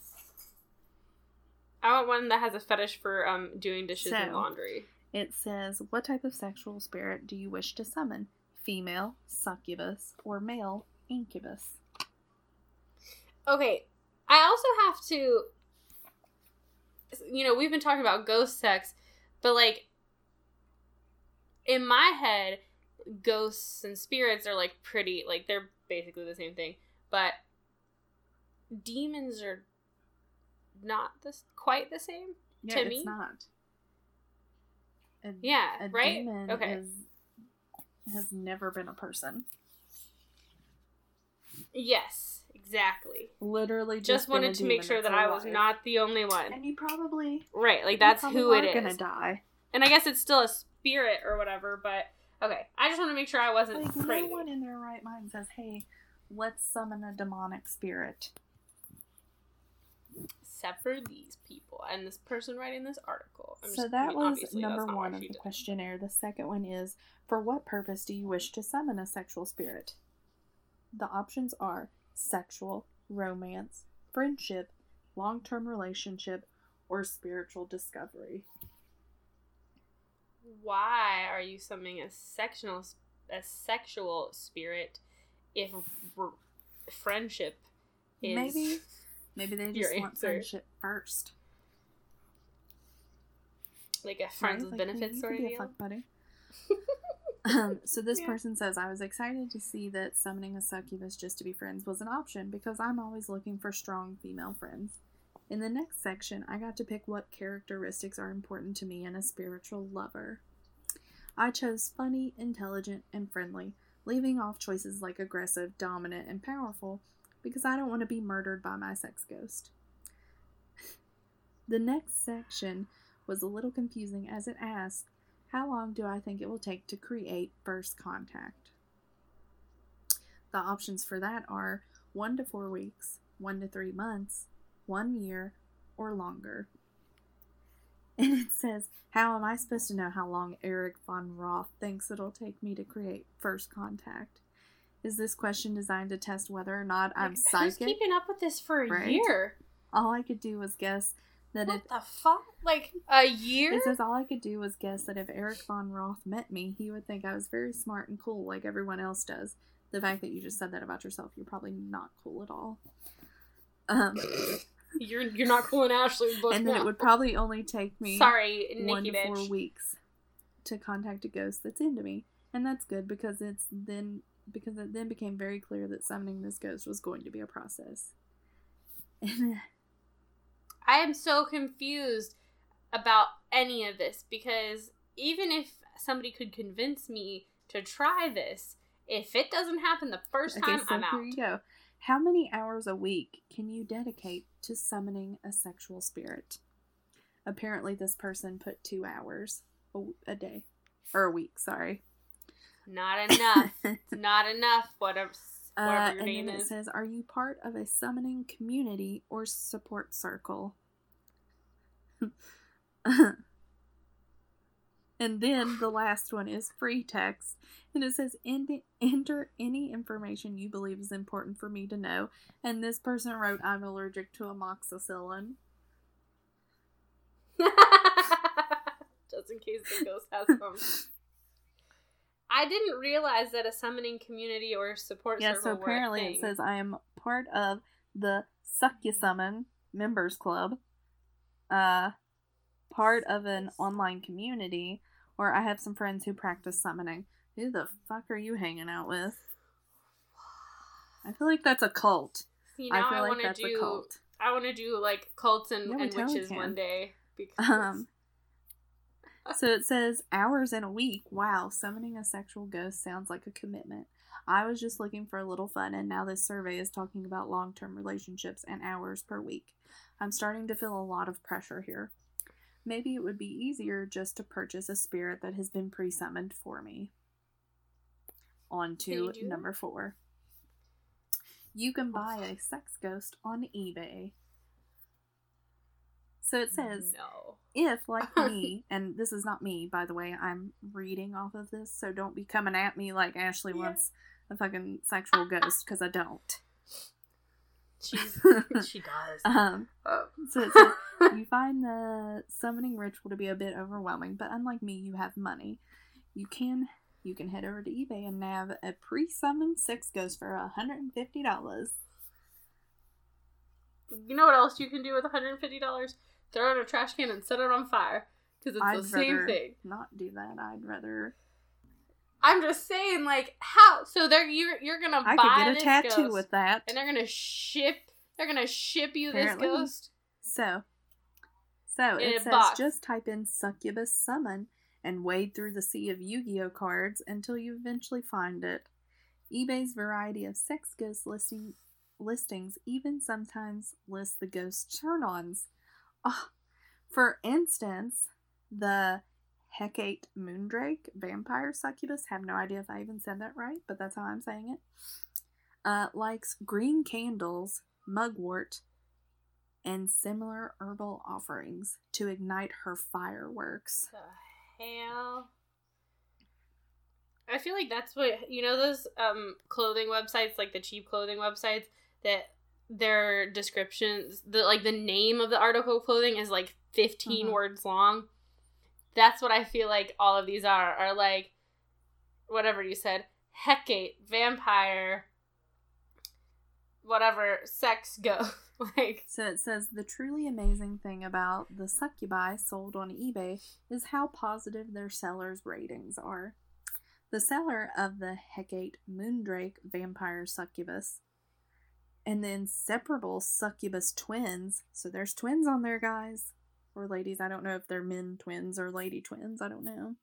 I want one that has a fetish for doing dishes and laundry. It says, what type of sexual spirit do you wish to summon? Female, succubus, or male, incubus? Okay, I also have to, we've been talking about ghost sex, but, like, in my head, ghosts and spirits are, like, pretty, like, they're basically the same thing, but demons are not quite the same to me. It's not. A right? Demon has never been a person. Yes. Exactly. Literally just wanted to make sure that I was not the only one. And you probably... Right, like, that's who it is. You're gonna die. And I guess it's still a spirit or whatever, but okay. I just want to make sure I wasn't crazy. No one in their right mind says, hey, let's summon a demonic spirit. Except for these people and this person writing this article. So that was number one of the questionnaire. The second one is, for what purpose do you wish to summon a sexual spirit? The options are sexual, romance, friendship, long-term relationship, or spiritual discovery. Why are you summoning a sexual spirit if friendship is... Maybe they just want friendship first. Like a friends with benefits sort of deal? Fuck buddy. So this person says, I was excited to see that summoning a succubus just to be friends was an option because I'm always looking for strong female friends. In the next section, I got to pick what characteristics are important to me in a spiritual lover. I chose funny, intelligent, and friendly, leaving off choices like aggressive, dominant, and powerful, because I don't want to be murdered by my sex ghost. The next section was a little confusing as it asked, how long do I think it will take to create first contact? The options for that are 1 to 4 weeks, 1 to 3 months, 1 year, or longer. And it says, how am I supposed to know how long Erich von Roth thinks it'll take me to create first contact? Is this question designed to test whether or not I'm psychic? Who's keeping up with this for a year? All I could do was guess that What the fuck? Like, a year? It says all I could do was guess that if Erich von Roth met me, he would think I was very smart and cool like everyone else does. The fact that you just said that about yourself, you're probably not cool at all. You're not cool in Ashley's book. And then it would probably only take me 1 to 4 weeks to contact a ghost that's into me. And that's good because it then became very clear that summoning this ghost was going to be a process. I am so confused about any of this because even if somebody could convince me to try this, if it doesn't happen the first time, I'm out. Here you go. How many hours a week can you dedicate to summoning a sexual spirit? Apparently this person put 2 hours a day. Or a week, sorry. Not enough. Not enough. Whatever your name is. It says, are you part of a summoning community or support circle? And then the last one is free text. And it says, enter any information you believe is important for me to know. And this person wrote, I'm allergic to amoxicillin. Just in case the ghost has some. I didn't realize that a summoning community or support circle so apparently were a thing. It says I am part of the Succusummon members club, part of an online community, or I have some friends who practice summoning. Who the fuck are you hanging out with? I feel like that's a cult. See, now I want to do like cults and witches one day. Because... So it says, hours in a week. Wow, summoning a sexual ghost sounds like a commitment. I was just looking for a little fun, and now this survey is talking about long-term relationships and hours per week. I'm starting to feel a lot of pressure here. Maybe it would be easier just to purchase a spirit that has been pre-summoned for me. On to number 4. You can buy a sex ghost on eBay. So it says, if, like me, and this is not me, by the way, I'm reading off of this, so don't be coming at me like Ashley wants a fucking sexual ghost, because I don't. She does. So it says, you find the summoning ritual to be a bit overwhelming, but unlike me, you have money. You can head over to eBay and nab a pre-summoned sex ghost for $150. You know what else you can do with $150? Throw it in a trash can and set it on fire. Because it's the same thing. Not do that. I'd rather... I'm just saying, like, how? So you're gonna buy this I could get a tattoo ghost, with that. And they're gonna ship you apparently. This ghost? So it says, just type in succubus summon and wade through the sea of Yu-Gi-Oh cards until you eventually find it. eBay's variety of sex ghost listings even sometimes list the ghost turn-ons. Oh, for instance, the Hecate Moondrake vampire succubus. Have no idea if I even said that right, but that's how I'm saying it. Likes green candles, mugwort, and similar herbal offerings to ignite her fireworks. The hell? I feel like that's what, those clothing websites, like the cheap clothing websites, that their descriptions, the name of the article of clothing is like 15 words long. That's what I feel like all of these are like, whatever you said, Hecate, vampire, whatever, sex, go. So it says, the truly amazing thing about the succubi sold on eBay is how positive their sellers' ratings are. The seller of the Hecate Moondrake vampire succubus and the inseparable succubus twins, so there's twins on there, guys, or ladies, I don't know if they're men twins or lady twins, I don't know.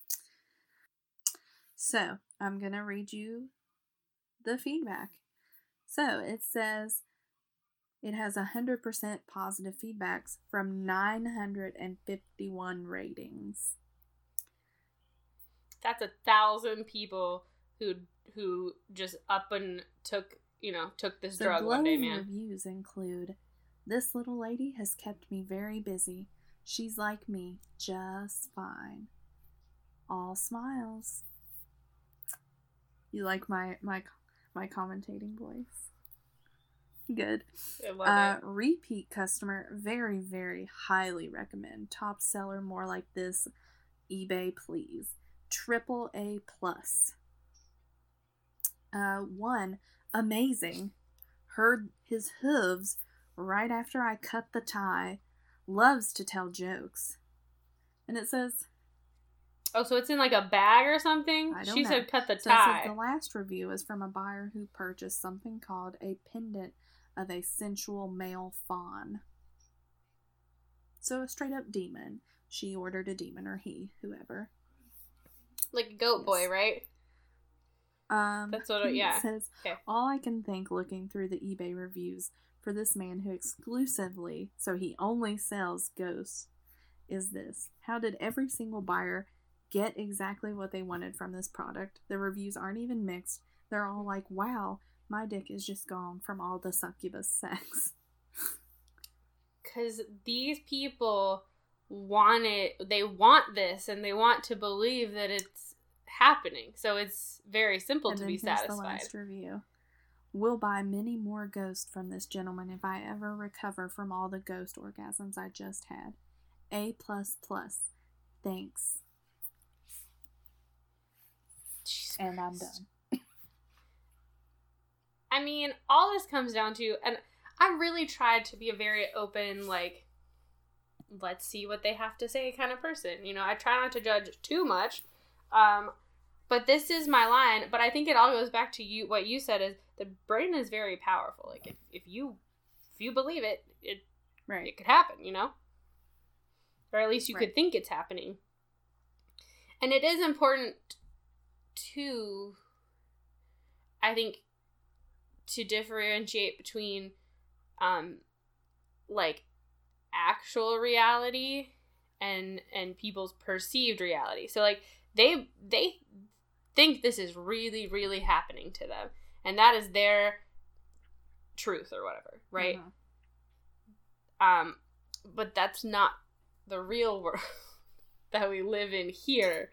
So, I'm going to read you the feedback. So, it says, it has 100% positive feedbacks from 951 ratings. That's 1,000 people who just up and took this drug one day, man. The glowing reviews include, this little lady has kept me very busy. She's like me, just fine. All smiles. You like my commentating voice? Good. I love it. Repeat customer, very, very highly recommend. Top seller, more like this. eBay, please. AAA+. 1, amazing. Heard his hooves right after I cut the tie. Loves to tell jokes. And it says... Oh, so it's in like a bag or something? I don't know. She said cut the so tie. It says the last review is from a buyer who purchased something called a pendant of a sensual male faun. So a straight up demon. She ordered a demon, or he, whoever. Like a goat boy, right? That's what it says. Okay. All I can think looking through the eBay reviews for this man who exclusively, so he only sells ghosts, is this. How did every single buyer get exactly what they wanted from this product? The reviews aren't even mixed. They're all like, wow, my dick is just gone from all the succubus sex. Because these people want it, they want this, and they want to believe that it's happening. So it's very simple to be satisfied. The last review. Will buy many more ghosts from this gentleman if I ever recover from all the ghost orgasms I just had. A++. Thanks. Jesus and Christ. I'm done. I mean, all this comes down to, and I really tried to be a very open, like, let's see what they have to say kind of person. I try not to judge too much. But this is my line. But I think it all goes back to what you said is the brain is very powerful. Like, if you believe it, it could happen, Or at least you could think it's happening. And it is important to, I think, to differentiate between, like, actual reality and people's perceived reality. So, like, they think this is really, really happening to them. And that is their truth or whatever, right? Mm-hmm. But that's not the real world that we live in here.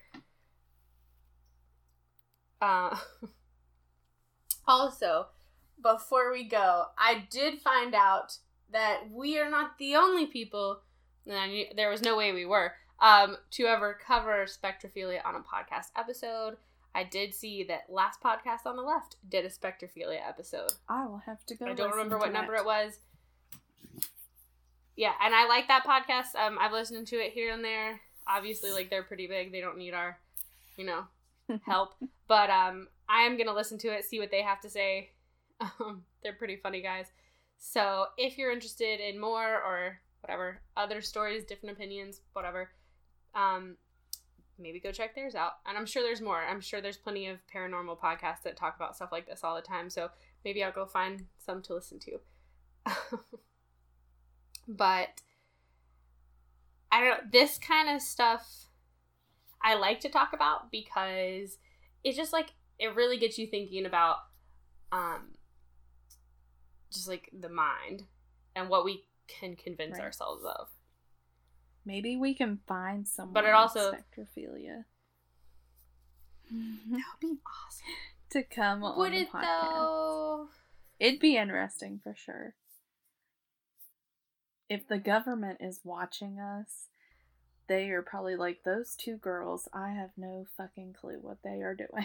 Also, before we go, I did find out that we are not the only people, and there was no way we were, to ever cover spectrophilia on a podcast episode. I did see that last podcast on the left did a spectrophilia episode. I will have to go. I don't remember what number it was. Yeah, and I like that podcast. I've listened to it here and there. Obviously, like, they're pretty big. They don't need our, help. But I am going to listen to it, see what they have to say. They're pretty funny guys. So if you're interested in more or whatever, other stories, different opinions, whatever, maybe go check theirs out. And I'm sure there's more. I'm sure there's plenty of paranormal podcasts that talk about stuff like this all the time. So maybe I'll go find some to listen to. But I don't know. This kind of stuff I like to talk about because it's just like, it really gets you thinking about just like the mind and what we can convince ourselves of. Maybe we can find someone but it also, with spectrophilia. That would be awesome. To come on would the it podcast. Though? It'd be interesting for sure. If the government is watching us, they are probably like, those two girls, I have no fucking clue what they are doing.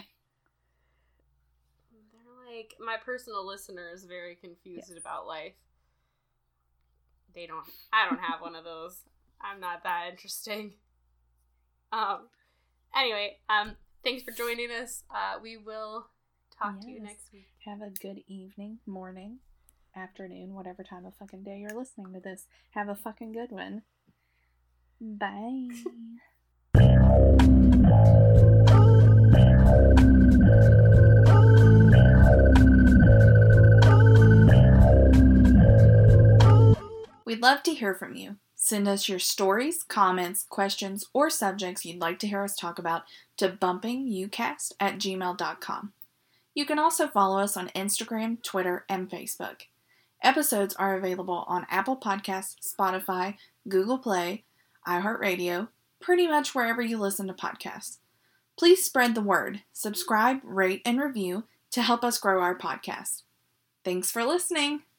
They're like, my personal listener is very confused about life. I don't have one of those. I'm not that interesting. Anyway, thanks for joining us. We will talk to you next week. Have a good evening, morning, afternoon, whatever time of fucking day you're listening to this. Have a fucking good one. Bye. We'd love to hear from you. Send us your stories, comments, questions, or subjects you'd like to hear us talk about to bumpingucast@gmail.com. You can also follow us on Instagram, Twitter, and Facebook. Episodes are available on Apple Podcasts, Spotify, Google Play, iHeartRadio, pretty much wherever you listen to podcasts. Please spread the word, subscribe, rate, and review to help us grow our podcast. Thanks for listening!